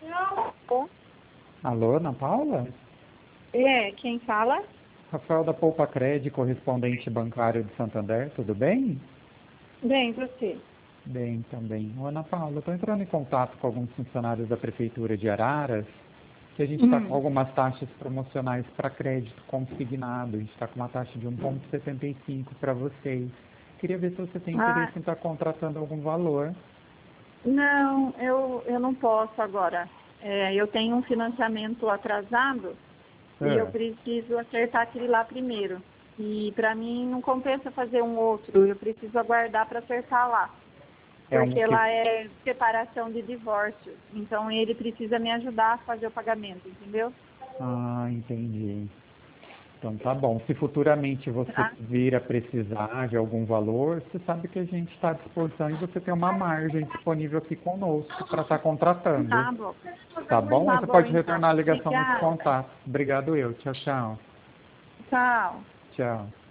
Bom, Alô, Ana Paula? quem fala? Rafael da Poupa Cred, correspondente bancário de Santander, tudo bem? Bem, você. Bem, também. Ô, Ana Paula, estou entrando em contato com alguns funcionários da Prefeitura de Araras, que a gente está com Hum. algumas taxas promocionais para crédito consignado. A gente está com uma taxa de 1,75 para vocês. Queria ver se você tem Ah, interesse em estar contratando algum valor. não, eu não posso agora. Eu tenho um financiamento atrasado e eu Ah, preciso acertar aquele lá primeiro. E para mim não compensa fazer um outro, eu preciso aguardar para acertar lá. é um Porque que... lá é separação de divórcio. Então ele precisa me ajudar a fazer o pagamento, entendeu? Ah, entendi. Então tá bom. Se futuramente você Tá, vir a precisar de algum valor, você sabe que a gente está à disposição e você tem uma margem disponível aqui conosco para estar contratando. tá bom. Tá bom? Tá Você bom pode então. retornar a ligação nesse Obrigada. contato. Obrigado eu. Tchau, tchau. Tchau. Tchau.